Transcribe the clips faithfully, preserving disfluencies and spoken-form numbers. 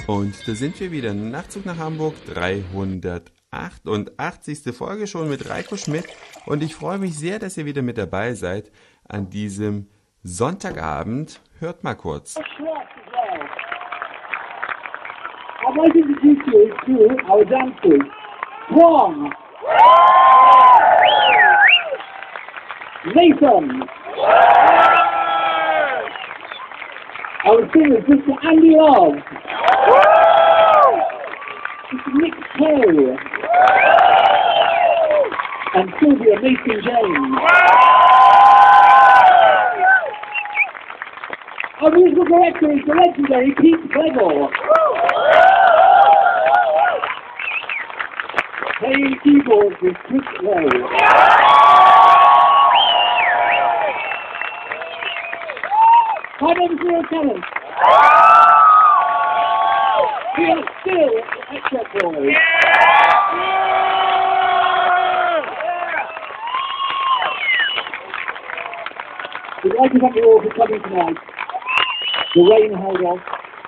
Und da sind wir wieder. Nachtzug nach Hamburg, dreihundertachtundachtzigste Folge schon mit Reiko Schmidt. Und ich freue mich sehr, dass ihr wieder mit dabei seid an diesem Sonntagabend. Hört mal kurz. I'd like to introduce you to our dancers. Tom, Nathan, our singers, Mister Andy Love, Mister Nick Perry, and Sylvia Mason James. Our musical director is the legendary Pete Gregor. Playing keyboards with Chris Lowe. My name is Zero Talent. We are still the Pet Shop Boys. We'd like to thank you all for coming tonight. The rain held off.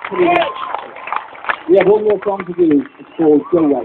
We have one more song to do. It's called Go Away.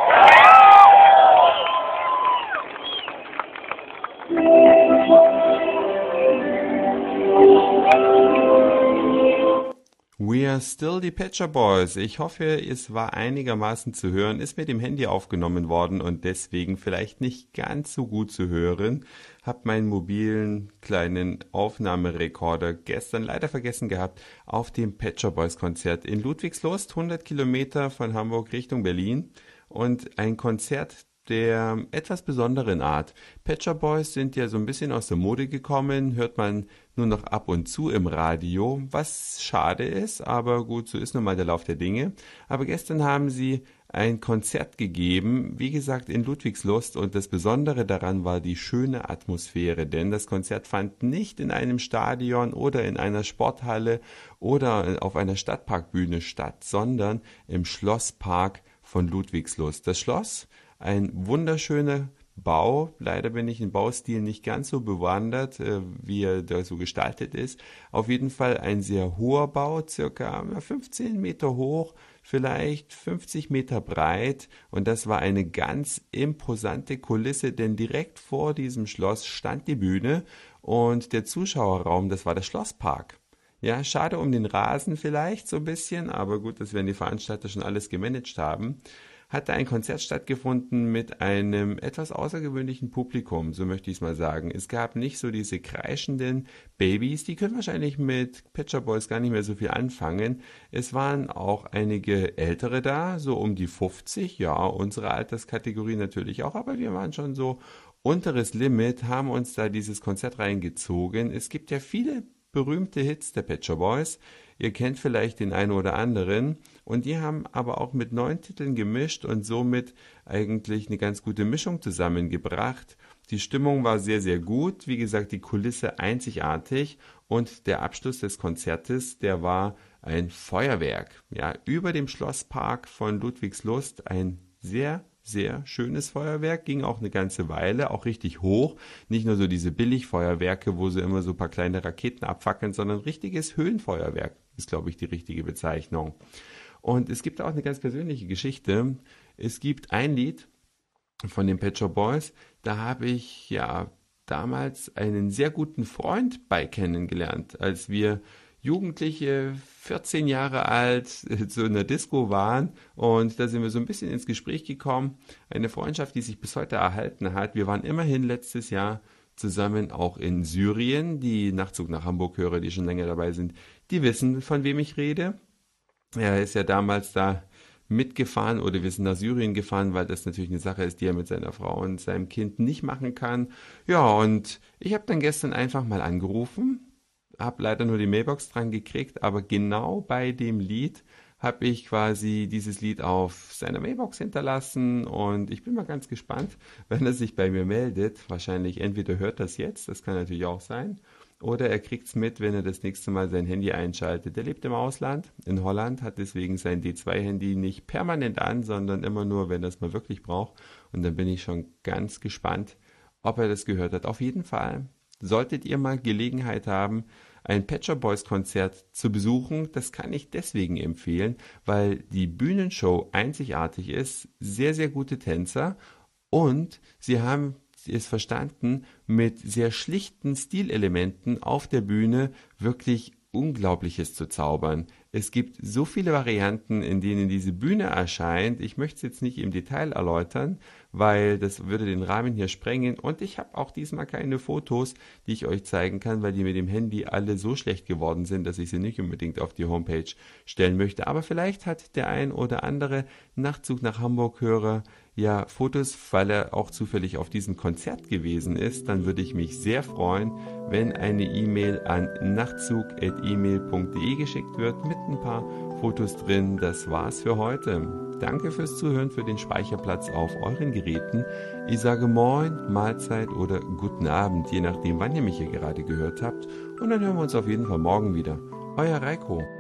We are still the Pet Shop Boys. Ich hoffe, es war einigermaßen zu hören, ist mit dem Handy aufgenommen worden und deswegen vielleicht nicht ganz so gut zu hören. Hab meinen mobilen kleinen Aufnahmerekorder gestern leider vergessen gehabt auf dem Pet Shop Boys Konzert in Ludwigslust, hundert Kilometer von Hamburg Richtung Berlin, und ein Konzert der etwas besonderen Art. Pet Shop Boys sind ja so ein bisschen aus der Mode gekommen, hört man nur noch ab und zu im Radio, was schade ist, aber gut, so ist nun mal der Lauf der Dinge. Aber gestern haben sie ein Konzert gegeben, wie gesagt in Ludwigslust, und das Besondere daran war die schöne Atmosphäre, denn das Konzert fand nicht in einem Stadion oder in einer Sporthalle oder auf einer Stadtparkbühne statt, sondern im Schlosspark von Ludwigslust. Das Schloss, ein wunderschöner Bau, leider bin ich im Baustil nicht ganz so bewandert, äh, wie er da so gestaltet ist. Auf jeden Fall ein sehr hoher Bau, circa fünfzehn Meter hoch, vielleicht fünfzig Meter breit, und das war eine ganz imposante Kulisse, denn direkt vor diesem Schloss stand die Bühne und der Zuschauerraum, das war der Schlosspark. Ja, schade um den Rasen vielleicht so ein bisschen, aber gut, das werden die Veranstalter schon alles gemanagt haben. Hatte ein Konzert stattgefunden mit einem etwas außergewöhnlichen Publikum, so möchte ich es mal sagen. Es gab nicht so diese kreischenden Babys, die können wahrscheinlich mit Pet Shop Boys gar nicht mehr so viel anfangen. Es waren auch einige Ältere da, so um die fünfzig, ja, unsere Alterskategorie natürlich auch, aber wir waren schon so unteres Limit, haben uns da dieses Konzert reingezogen. Es gibt ja viele berühmte Hits der Pet Shop Boys. Ihr kennt vielleicht den einen oder anderen, und die haben aber auch mit neun Titeln gemischt und somit eigentlich eine ganz gute Mischung zusammengebracht. Die Stimmung war sehr, sehr gut, wie gesagt, die Kulisse einzigartig, und der Abschluss des Konzertes, der war ein Feuerwerk. Ja, über dem Schlosspark von Ludwigslust ein sehr sehr schönes Feuerwerk, ging auch eine ganze Weile, auch richtig hoch. Nicht nur so diese Billigfeuerwerke, wo sie immer so ein paar kleine Raketen abfackeln, sondern richtiges Höhenfeuerwerk ist, glaube ich, die richtige Bezeichnung. Und es gibt auch eine ganz persönliche Geschichte. Es gibt ein Lied von den Pet Shop Boys, da habe ich ja damals einen sehr guten Freund bei kennengelernt, als wir Jugendliche, vierzehn Jahre alt, so in der Disco waren, und da sind wir so ein bisschen ins Gespräch gekommen. Eine Freundschaft, die sich bis heute erhalten hat. Wir waren immerhin letztes Jahr zusammen auch in Syrien. Die Nachtzug nach Hamburg-Hörer, die schon länger dabei sind, die wissen, von wem ich rede. Er ist ja damals da mitgefahren, oder wir sind nach Syrien gefahren, weil das natürlich eine Sache ist, die er mit seiner Frau und seinem Kind nicht machen kann. Ja, und ich habe dann gestern einfach mal angerufen, habe leider nur die Mailbox dran gekriegt, aber genau bei dem Lied habe ich quasi dieses Lied auf seiner Mailbox hinterlassen, und ich bin mal ganz gespannt, wenn er sich bei mir meldet. Wahrscheinlich entweder hört das jetzt, das kann natürlich auch sein, oder er kriegt es mit, wenn er das nächste Mal sein Handy einschaltet. Er lebt im Ausland, in Holland, hat deswegen sein D zwei Handy nicht permanent an, sondern immer nur, wenn er es mal wirklich braucht, und dann bin ich schon ganz gespannt, ob er das gehört hat. Auf jeden Fall solltet ihr mal Gelegenheit haben, ein Pet Shop Boys Konzert zu besuchen. Das kann ich deswegen empfehlen, weil die Bühnenshow einzigartig ist, sehr, sehr gute Tänzer und sie haben es verstanden, mit sehr schlichten Stilelementen auf der Bühne wirklich Unglaubliches zu zaubern. Es gibt so viele Varianten, in denen diese Bühne erscheint. Ich möchte es jetzt nicht im Detail erläutern, weil das würde den Rahmen hier sprengen. Und ich habe auch diesmal keine Fotos, die ich euch zeigen kann, weil die mit dem Handy alle so schlecht geworden sind, dass ich sie nicht unbedingt auf die Homepage stellen möchte. Aber vielleicht hat der ein oder andere Nachtzug nach Hamburg-Hörer ja Fotos, weil er auch zufällig auf diesem Konzert gewesen ist. Dann würde ich mich sehr freuen, wenn eine E-Mail an nachtzug at e mail punkt de geschickt wird mit ein paar Fotos drin. Das war's für heute. Danke fürs Zuhören, für den Speicherplatz auf euren Geräten. Ich sage Moin, Mahlzeit oder guten Abend, je nachdem, wann ihr mich hier gerade gehört habt. Und dann hören wir uns auf jeden Fall morgen wieder. Euer Reiko.